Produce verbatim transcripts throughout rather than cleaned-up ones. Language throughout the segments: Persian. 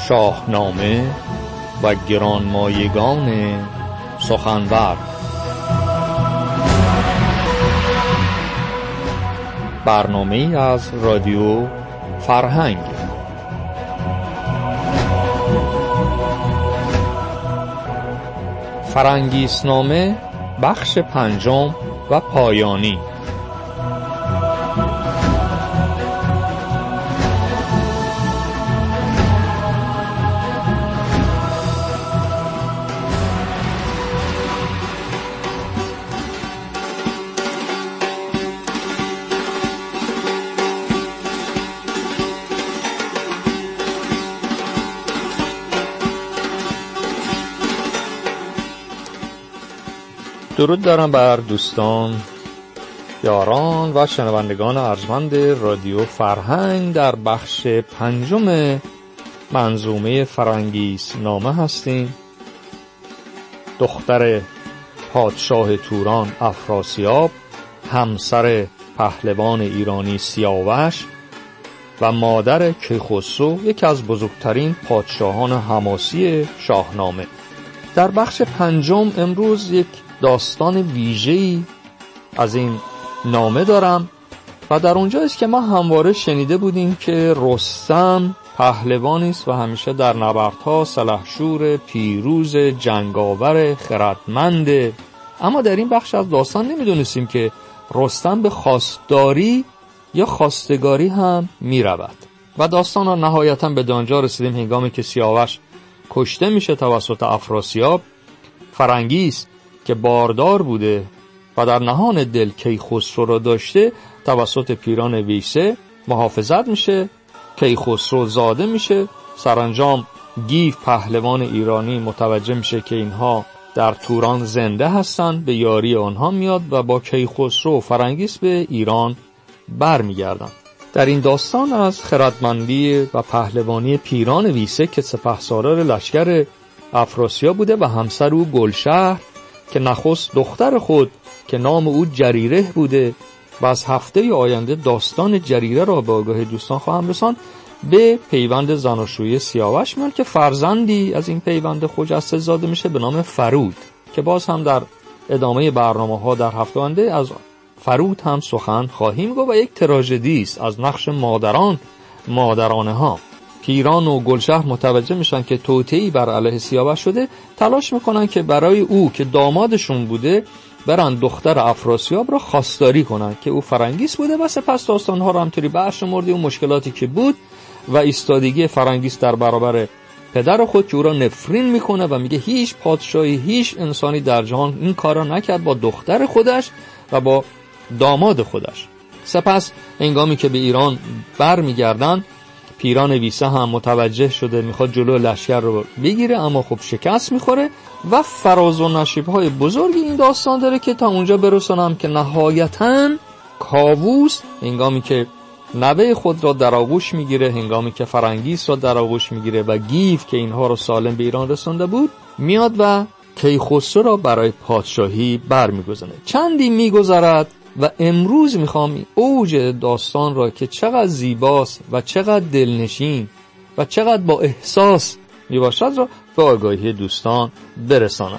شاهنامه و گرانمایگان سخنور. برنامه‌ای از رادیو فرهنگ. فرنگیس‌نامه بخش پنجم و پایانی. درود دارم بر دوستان، یاران و شنوندگان ارجمند رادیو فرهنگ. در بخش پنجم منظومه فرنگیس‌نامه هستیم. دختر پادشاه توران افراسیاب، همسر پهلوان ایرانی سیاوش و مادر کیخسرو، یکی از بزرگترین پادشاهان حماسی شاهنامه. در بخش پنجم امروز یک داستان ویژه‌ای از این نامه دارم و در اونجا است که ما همواره شنیده بودیم که رستم پهلوانی است و همیشه در نبردها سلحشور، پیروز، جنگاور، خردمند. اما در این بخش از داستان نمیدونستیم که رستم به خواستداری یا خواستگاری هم میرود و داستان را نهایتاً به دانجا رسیدیم هنگامی که سیاوش کشته میشه توسط افراسیاب. فرنگیس که باردار بوده و در نهان دل کیخسرو را داشته توسط پیران ویسه محافظت میشه. کیخسرو زاده میشه. سرانجام گیو پهلوان ایرانی متوجه میشه که اینها در توران زنده هستن، به یاری آنها میاد و با کیخسرو فرنگیس به ایران برمیگردن. در این داستان از خردمندی و پهلوانی پیران ویسه که سپهسالار لشکر افراسیاب بوده و همسر او گلشهر که نخست دختر خود که نام او جریره بوده و از هفته آینده داستان جریره را به آگاه دوستان خواهم رساند، به پیوند زناشویی سیاوش میان که فرزندی از این پیوند خجسته زاده میشه به نام فرود که باز هم در ادامه برنامه ها در هفته آینده از فرود هم سخن خواهیم گفت و یک تراژدی است از نقش مادران مادرانه ها. پیران و گلشهر متوجه میشن که توطئه‌ای بر علیه سیاوش شده، تلاش میکنن که برای او که دامادشون بوده برن دختر افراسیاب را خواستاری کنن که او فرنگیس بوده و سپس داستانها رو همطوری برشمرده و مشکلاتی که بود و ایستادگی فرنگیس در برابر پدر خود که او را نفرین میکنه و میگه هیچ پادشاهی، هیچ انسانی در جهان این کارا نکرد با دختر خودش و با داماد خودش. سپس هنگامی که به ایران برمیگردن، پیران ویسه هم متوجه شده میخواد جلو لشکر رو بگیره، اما خب شکست میخوره و فراز و نشیب‌های بزرگی این داستان داره که تا اونجا برسونم که نهایتاً کاووس هنگامی که نوه خود را در آغوش میگیره، هنگامی که فرنگیس را در آغوش میگیره و گیو که اینها رو سالم به ایران رسونده بود میاد و کیخسرو را برای پادشاهی برمیگزینه. چندی میگذرد و امروز میخوام اوج داستان را که چقدر زیباست و چقدر دلنشین و چقدر با احساس میباشد را به آگاهی دوستان برسانم.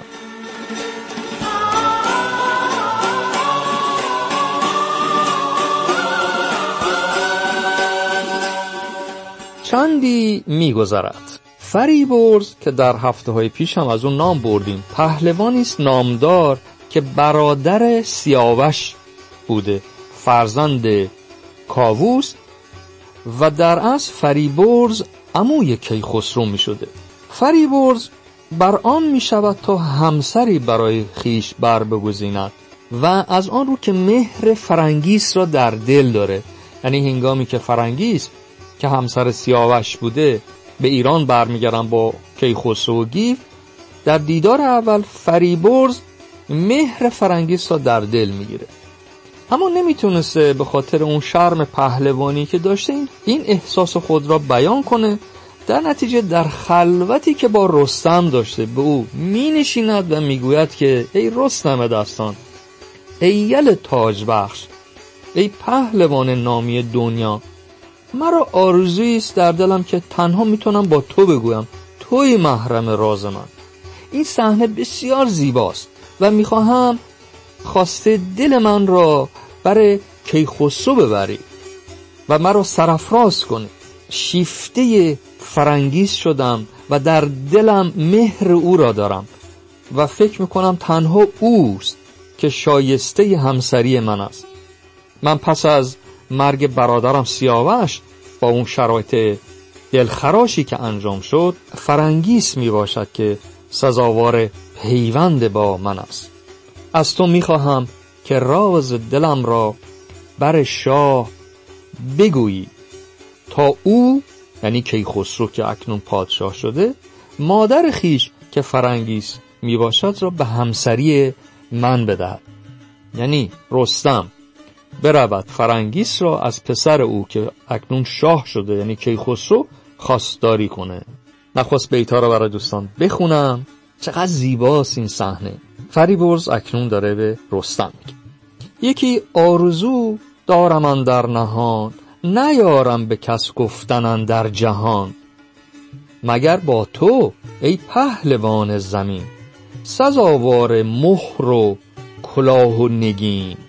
چندی میگذرد. فریبرز که در هفته های پیش هم از اون نام بردیم، پهلوانی است نامدار که برادر سیاوش بوده، فرزند کاووس و در اصل فریبرز عموی کیخسرو می شده. فریبرز بر آن می شود تا همسری برای خیش بر بگزیند و از آن رو که مهر فرنگیس را در دل داره. یعنی هنگامی که فرنگیس که همسر سیاوش بوده به ایران برمیگردن با کیخسرو و گیو، در دیدار اول فریبرز مهر فرنگیس را در دل میگیره، اما نمیتونسته به خاطر اون شرم پهلوانی که داشته این احساس خود را بیان کنه. در نتیجه در خلوتی که با رستم داشته به او می نشیند و می گوید که ای رستم دستان، ای یل تاج بخش، ای پهلوان نامی دنیا، مرا آرزویی است در دلم که تنها میتونم با تو بگویم توی محرم راز من. این صحنه بسیار زیباست و میخواهم خواسته دل من را برای کیخسرو ببری و مرا سرافراز کنی. شیفته فرنگیس شدم و در دلم مهر او را دارم و فکر میکنم تنها اوست که شایسته همسری من است. من پس از مرگ برادرم سیاوش با اون شرایط دلخراشی که انجام شد، فرنگیس می باشد که سزاوار پیوند با من است. از تو می خواهم که راز دلم را بر شاه بگویی تا او، یعنی کیخسرو که اکنون پادشاه شده، مادر خیش که فرنگیس می باشد را به همسری من بدهد. یعنی رستم برود فرنگیس را از پسر او که اکنون شاه شده یعنی کیخسرو خواستاری کنه. نخست بیتا را برای دوستان بخونم. چقدر زیباست این صحنه. فریبرز اکنون داره به رستم میگه یکی آرزو دارم اندر نهان، نیارم به کس گفتن اندر جهان. مگر با تو ای پهلوان زمین، سزاوار مهر و کلاه و نگین.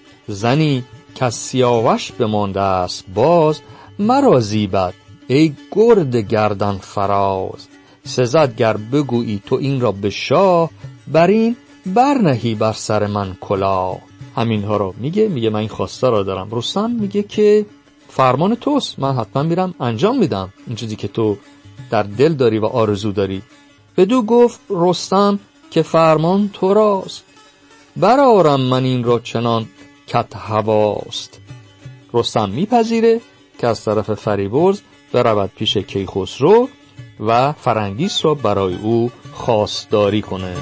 زنی که سیاوش بمانده است باز، مرا زیبد ای گرد گردن فراز. سزد گر بگویی تو این را به شاه، بر این برنهی بر سر من کلاه. همین ها رو میگه میگه من این خواسته را دارم. رستم میگه که فرمان توست، من حتما میرم انجام میدم این چیزی که تو در دل داری و آرزو داری. بدو گفت رستم که فرمان تو راست، برآرم من این را چنان کت هواست. رستم میپذیره که از طرف فریبرز برود پیش کیخسرو و فرنگیس را برای او خواستاری کنه.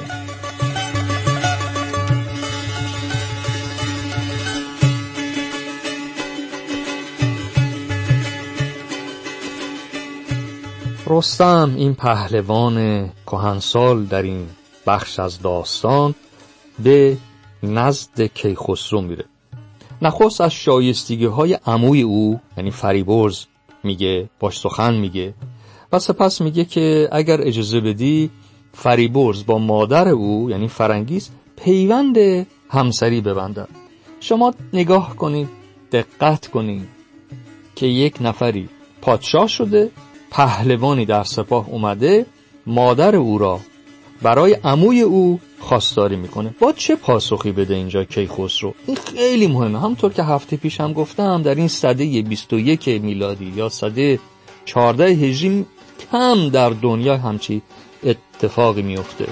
رستم این پهلوان کهنسال در این بخش از داستان به نزد کیخسرو میره. نخست از شایستگی های عموی او یعنی فریبرز میگه، باش سخن میگه و سپس میگه که اگر اجازه بدی فریبرز با مادر او یعنی فرنگیس پیوند همسری ببندد. شما نگاه کنید، دقت کنید که یک نفری پادشاه شده، پهلوانی در سپاه اومده، مادر او را برای عموی او خواستاری میکنه. با چه پاسخی بده اینجا کیخسرو؟ این خیلی مهمه. همونطور که هفته پیش هم گفتم در این سده بیست و یک میلادی یا سده چهارده هجری کم در دنیا همچی اتفاقی میفته.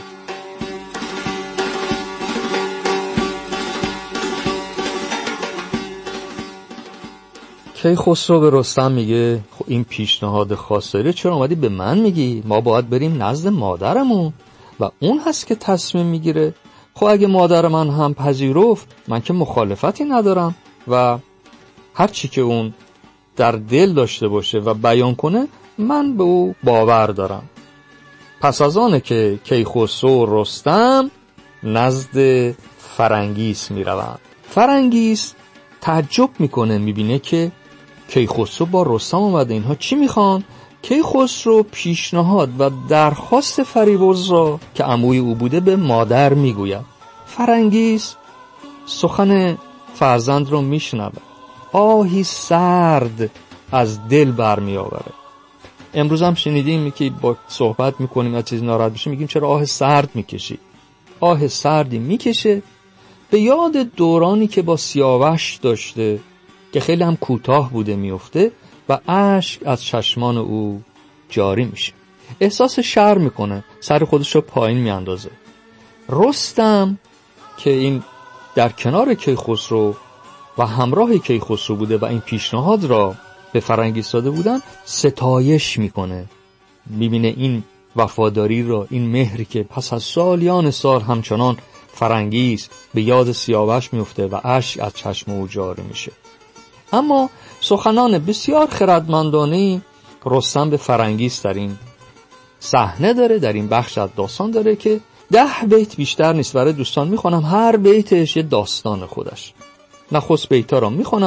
کیخسرو به رستم میگه خب این پیشنهاد خواستاری چرا اومدی به من میگی؟ ما باید بریم نزد مادرمون و اون هست که تصمیم میگیره. خب اگه مادر من هم پذیرفت من که مخالفتی ندارم و هر چی که اون در دل داشته باشه و بیان کنه من به او باور دارم. پس از آنه که کیخسرو و رستم نزد فرنگیس میروند. فرنگیس تعجب میکنه، میبینه که کیخسرو با رستم اومده، اینها چی میخوان؟ کیخسرو پیشنهاد و درخواست فریبرز را که عموی او بوده به مادر میگوید. فرنگیس سخن فرزند را میشنوه، آهی سرد از دل برمی آوره. امروز هم شنیدیم که با صحبت میکنیم از چیز ناراحت بشیم میگیم چرا آه سرد میکشی؟ آه سردی میکشه به یاد دورانی که با سیاوش داشته که خیلی هم کوتاه بوده میفته و اشک از چشمان او جاری میشه. احساس شرم میکنه، سر خودش رو پایین میاندازه. رستم که این در کنار کیخسرو و همراه کیخسرو بوده و این پیشنهاد را به فرنگیس داده بودن ستایش میکنه. میبینه این وفاداری را، این مهری که پس از سالیان سال همچنان فرنگیس به یاد سیاوش میفته و اشک از چشم او جاری میشه. اما سخنان بسیار خردمندانه رستم به فرنگیس در این صحنه داره، در این بخش از داستان داره که ده بیت بیشتر نیست. برای دوستان میخونم، هر بیتش یه داستان خودش. نخست بیتا را میخونم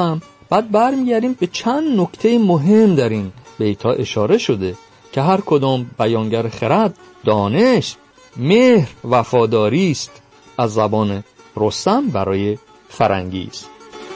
بعد برمیگردیم به چند نکته مهم در این بیت‌ها اشاره شده که هر کدام بیانگر خرد، دانش، مهر، وفاداری است. از زبان رستم برای فرنگیز.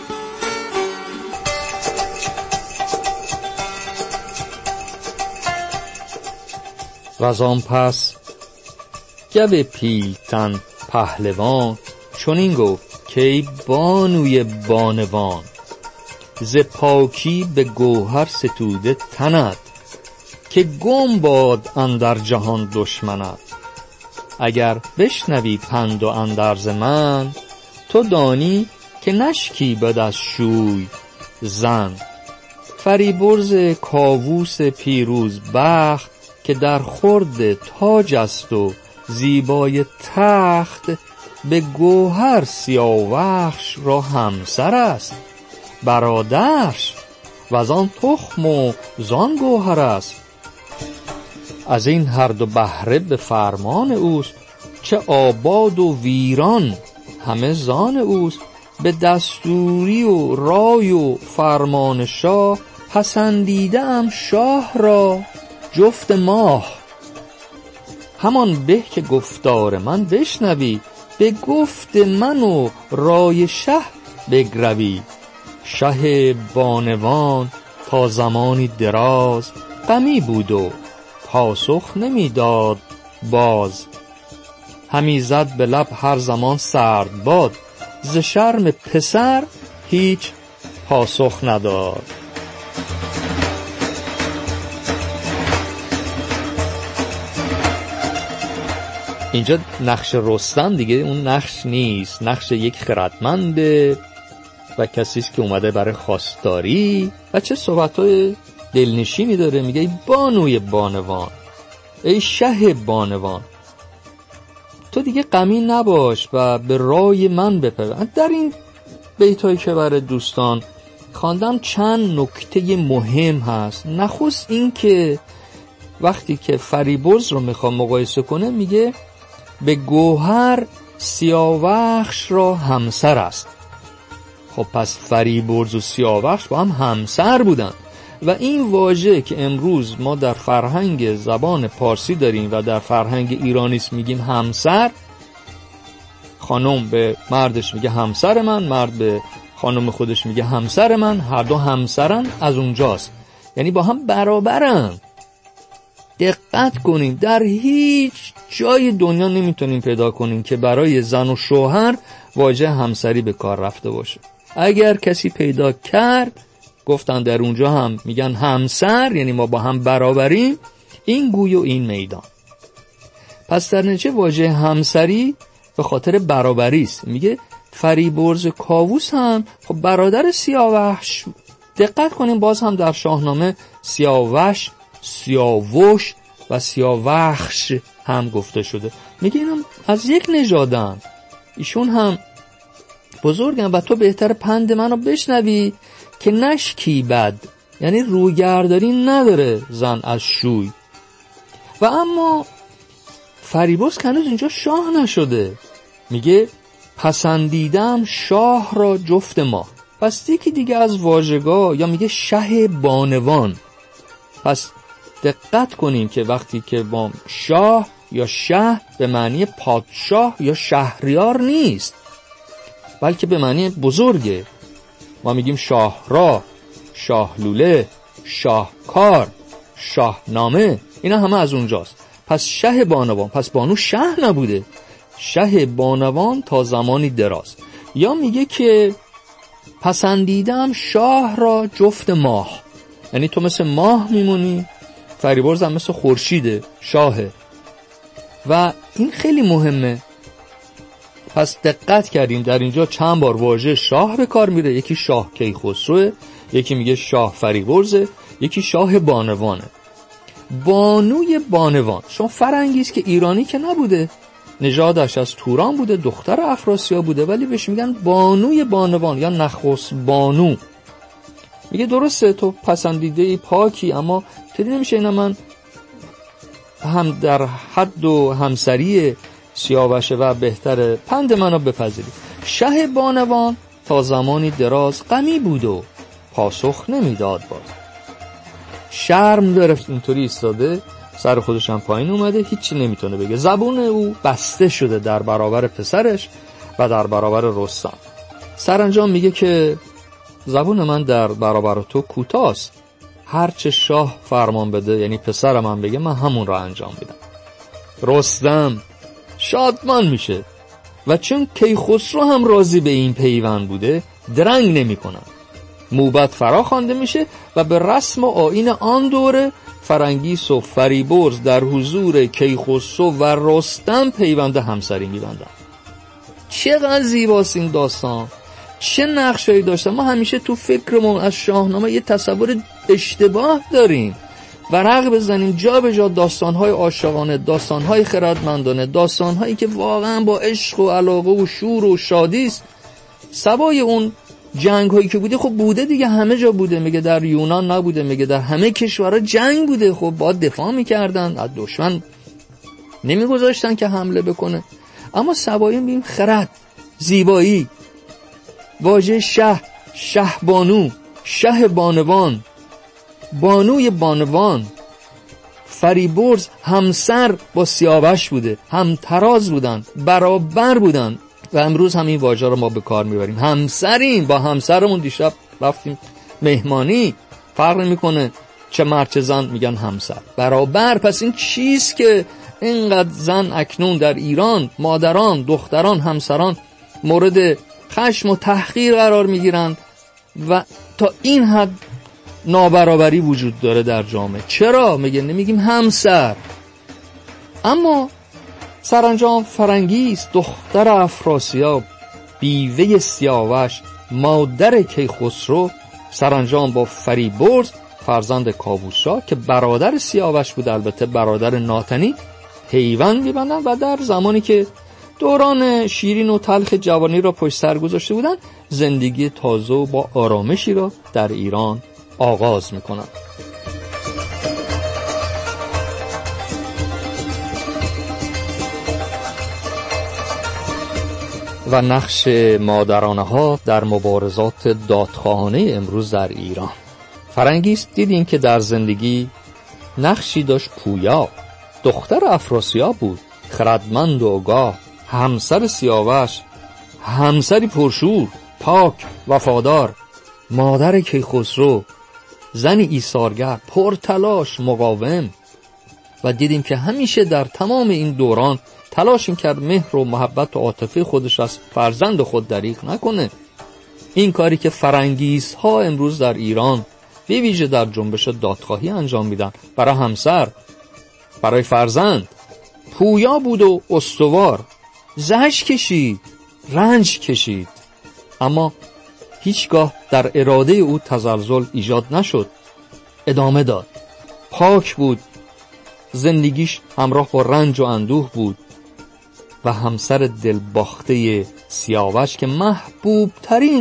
وزان پس گو پیلتن پهلوان چنین گفت که ای بانوی بانوان، ز پاکی به گوهر ستوده تنت، که گم باد اندر جهان دشمنت. اگر بشنوی پند و اندرز من، تو دانی که نشکیبد از شوی زن. فریبرز کاووس پیروز بخت، که در خورد تاج است و زیبای تخت، به گوهر سیاوخش را همسر است برادرش، وزان تخم و زان گوهر است. از این هر دو بهره به فرمان اوست، چه آباد و ویران همه زان اوست. به دستوری و رای و فرمان شاه، پسندیده ام شاه را جفت ماه. همان به که گفتار من بشنوی، به گفت من و رای شه بگروی. شه بانوان تا زمانی دراز، غمی بود و پاسخ نمی داد باز. همی زد به لب هر زمان سرد باد، ز شرم پسر هیچ پاسخ نداد. اینجا نقش رستم دیگه اون نقش نیست، نقش یک خردمنده و کسی است که اومده برای خواستاری. و چه صحبت‌های دلنشینی داره، میگه ای بانوی بانوان، ای شه بانوان، تو دیگه غمی نباش و به رای من بپیوند. در این بیتایی که برای دوستان خواندم چند نکته مهم هست. نخست این که وقتی که فریبرز رو میخوام مقایسه کنه، میگه به گوهر سیاوخش را همسر است. خب پس فریبرز و سیاوخش با هم همسر بودن و این واژه که امروز ما در فرهنگ زبان پارسی داریم و در فرهنگ ایرانیست میگیم همسر، خانم به مردش میگه همسر من، مرد به خانم خودش میگه همسر من، هر دو همسرن، از اونجاست، یعنی با هم برابرن. دقت کنیم، در هیچ جای دنیا نمیتونیم پیدا کنیم که برای زن و شوهر واژه همسری به کار رفته باشه. اگر کسی پیدا کرد، گفتن در اونجا هم میگن همسر، یعنی ما با هم برابریم، این گوی و این میدان. پس در نتیجه واژه همسری به خاطر برابری است. میگه فریبرز کاووس هم خب برادر سیاوش. دقت کنیم باز هم در شاهنامه سیاوش، سیاوش و سیاوخش هم گفته شده. میگه اینم از یک نژادن، ایشون هم بزرگن و تو بهتر پند منو بشنوی که نشکیبد، یعنی رویگرداری نداره زن از شوی. و اما فریبرز هنوز اینجا شاه نشده، میگه پسندیدم شاه را جفت ما. پس یکی دیگه از واژگاه، یا میگه شه بانوان. پس دقت کنیم که وقتی که با شاه یا شه به معنی پادشاه یا شهریار نیست، بلکه به معنی بزرگه. ما میگیم شاهراه، شاهلوله، شاهکار، شاهنامه، اینا همه از اونجاست. پس شه بانوان، پس بانو شه نبوده، شه بانوان تا زمانی دراز. یا میگه که پسندیدم شاه را جفت ماه، یعنی تو مثل ماه میمونی، فریبرز هم مثل خورشیده، شاهه. و این خیلی مهمه. پس دقت کردیم در اینجا چند بار واژه شاه به کار میره. یکی شاه کیخسروه، یکی میگه شاه فریبرزه، یکی شاه بانوانه. بانوی بانوان، شما فرنگیست که ایرانی که نبوده، نژادش از توران بوده، دختر افراسیاب بوده، ولی بهش میگن بانوی بانوان یا نخست بانو. میگه درسته تو پسندیده پاکی، اما تدی نمیشه اینا من هم در حد و همسری سیاوشه و بهتر پند منو بپذیری. شه بانوان تا زمانی دراز غمی بود و پاسخ نمیداد. باز شرم داره، اینطوری ایستاده، سر خودش هم پایین اومده، هیچی نمیتونه بگه. زبون او بسته شده در برابر پسرش و در برابر رستم. سرانجام میگه که زبون من در برابر تو کوتاست، هرچه شاه فرمان بده، یعنی پسرم هم بگه، من همون را انجام میدم. رستم شادمان میشه و چون کیخسرو هم راضی به این پیوند بوده درنگ نمی کنن. موبد فرا خوانده میشه و به رسم و آیین آن دوره فرنگیس و فریبرز در حضور کیخسرو و رستم پیوند همسری میبندن. چقدر زیباست این داستان، چه نقشه‌ای داشته. ما همیشه تو فکرمون از شاهنامه یه تصور اشتباه داریم، ورق بزنیم جا به جا داستان‌های عاشقانه، داستان‌های خردمندانه، داستان‌هایی که واقعا با عشق و علاقه و شور و شادی است. سوای اون جنگ‌هایی که بوده، خب بوده دیگه، همه جا بوده، میگه در یونان نبوده، میگه در همه کشورها جنگ بوده، خب باید دفاع می‌کردن از دشمن، نمی‌گذاشتن که حمله بکنه. اما سوای بیم خرد، زیبایی، واژه شه، شهبانو، شه بانوان، بانوی بانوان. فریبرز همسر با سیاوش بوده، هم تراز بودن، برابر بودن و امروز هم این واژه رو ما به کار میبریم. همسریم، با همسرمون دیشب رفتیم مهمانی، فرق نمیکنه چه مرد چه زن، میگن همسر، برابر. پس این چیز که اینقدر زن اکنون در ایران، مادران، دختران، همسران مورد خشم و تحقیر قرار میگیرن و تا این حد نابرابری وجود داره در جامعه. چرا؟ میگه نمیگیم همسر. اما سرانجام فرنگیس دختر افراسیاب، بیوه سیاوش، مادر کیخسرو، سرانجام با فریبرز فرزند کاووس‌شاه که برادر سیاوش بود، البته برادر ناتنی، پیوند می‌بندن و در زمانی که دوران شیرین و تلخ جوانی را پشت سر گذاشته بودن، زندگی تازه و با آرامشی را در ایران آغاز می‌کنند. و نقش مادرانه ها در مبارزات دادخواهانه امروز در ایران. فرنگیس دیدیم که در زندگی نقشی داشت پویا، دختر افراسیاب بود، خردمند و آگاه، همسر سیاوش، همسری پرشور، پاک، وفادار، مادر کیخسرو، زنی ایثارگر، پرتلاش، مقاوم. و دیدیم که همیشه در تمام این دوران تلاش می‌کرد مهر و محبت و عاطفه خودش از فرزند خود دریغ نکنه. این کاری که فرنگیس ها امروز در ایران به ویژه در جنبش دادخواهی انجام میدن برای همسر، برای فرزند، پویا بود و استوار، زحش کشید، رنج کشید، اما هیچگاه در اراده او تزلزل ایجاد نشد، ادامه داد. پاک بود، زندگیش همراه با رنج و اندوه بود و همسر دلباخته سیاوش که محبوب ترین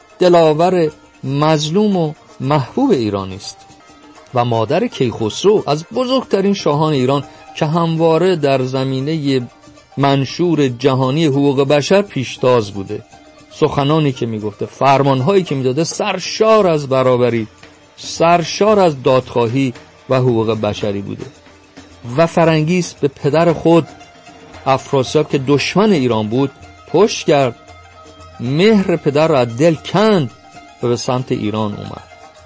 دلاور مظلوم و محبوب ایرانی است و مادر کیخسرو از بزرگترین شاهان ایران که همواره در زمینه منشور جهانی حقوق بشر پیشتاز بوده. سخنانی که میگفته، فرمانهایی که میداده سرشار از برابری، سرشار از دادخواهی و حقوق بشری بوده. و فرنگیس به پدر خود افراسیاب که دشمن ایران بود پشت کرد، مهر پدر را از دل کند و به سمت ایران اومد.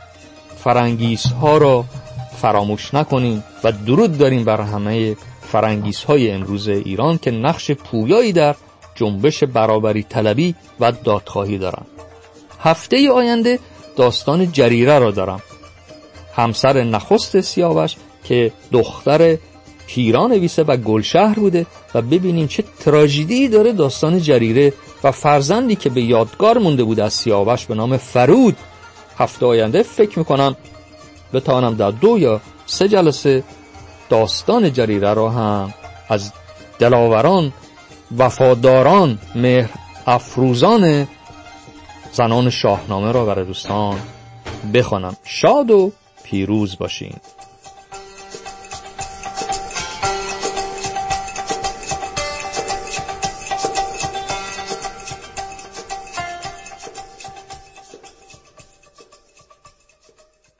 فرنگیس ها را فراموش نکنیم و درود داریم بر همه فرنگیس های امروز ایران که نقش پویایی در جنبش برابری طلبی و دادخواهی دارند. هفته آینده داستان جریره را دارم، همسر نخست سیاوش که دختر پیرانویسه و گلشهر بوده و ببینیم چه تراژدی داره داستان جریره و فرزندی که به یادگار مونده بود از سیاوش به نام فرود. هفته آینده فکر میکنم بتوانم در دو یا سه جلسه داستان جریره را هم از دلاوران، وفاداران، مهر افروزان زنان شاهنامه را برای دوستان بخوانم. شاد و پیروز باشین.